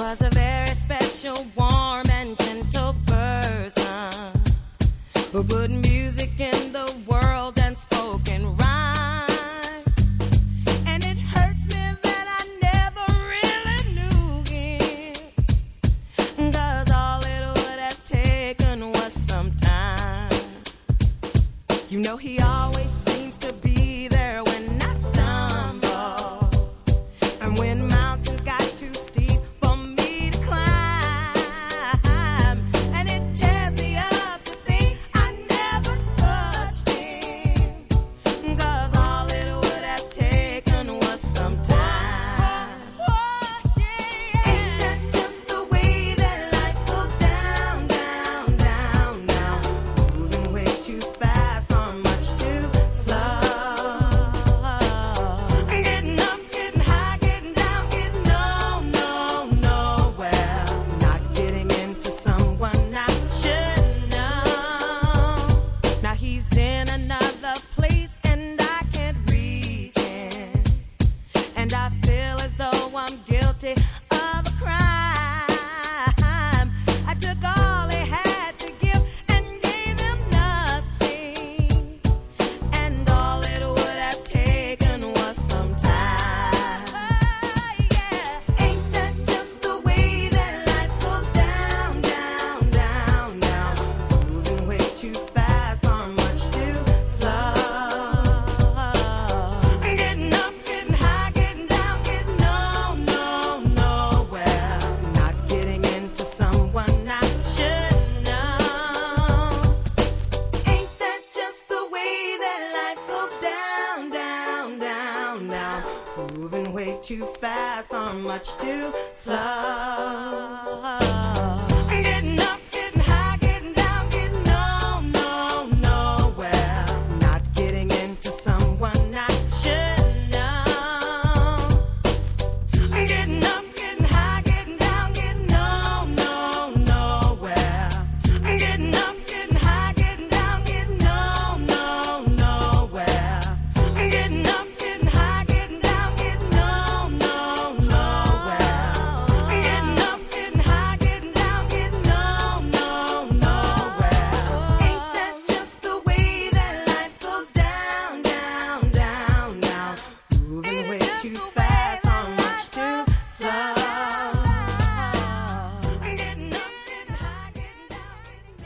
was a very special, warm and gentle person who put music in the world and spoke in rhyme. And it hurts me that I never really knew him, 'cause all it would have taken was some time. You know he always seems to be there when I stumble, and when mountains got too steep for me to climb. And it tears me up to think I never touched him, 'cause all it would have taken was some time. Ain't that just the way that life goes down, down, down, down, moving way too fast or much too slow. Getting up, getting high, getting down, getting nowhere. Not getting into someone I should know. Now he's in another place and I can't reach him, and I feel as though I'm guilty of a crime. I took all he had to give and gave him nothing, and all it would have taken was some time. Ain't that just the way that life goes down, down, down, down, moving way too fast or much too slow. Getting up, getting high, getting down, getting nowhere. Not getting into someone I should know. Ain't that just the way that life goes down, down, down, down, moving way too fast or much too slow.